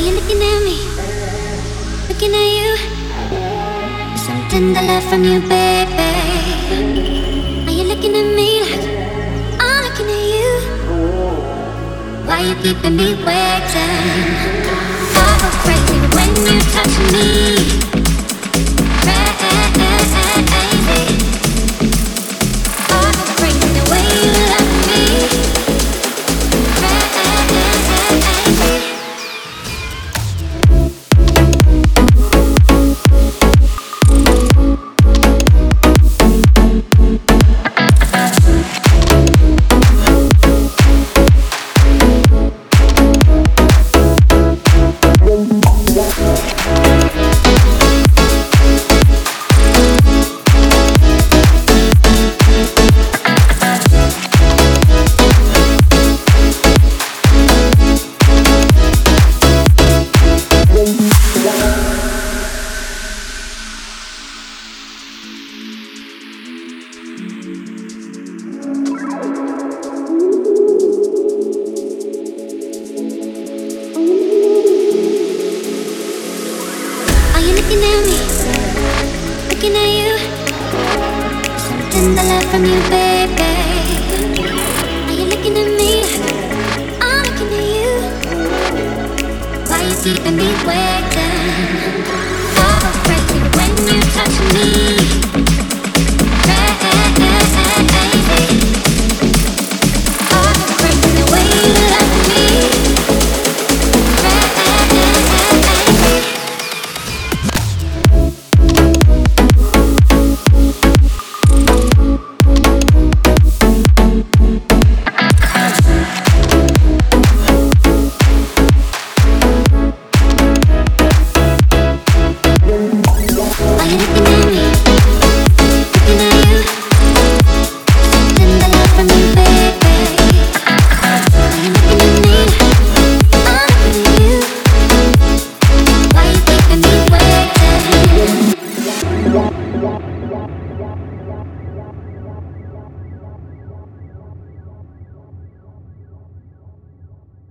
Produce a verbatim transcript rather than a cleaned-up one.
you looking at me? Looking at you? There's something that I love from you, baby. Are you looking at me like I'm looking at you? Why you keeping me waiting? I go crazy when you touch me. Crazy. I go crazy the way you love me. Looking at me, looking at you. Something I love from you, baby. Are you looking at me like I'm looking at you? Why you keeping me waiting? I go crazy when you touch me.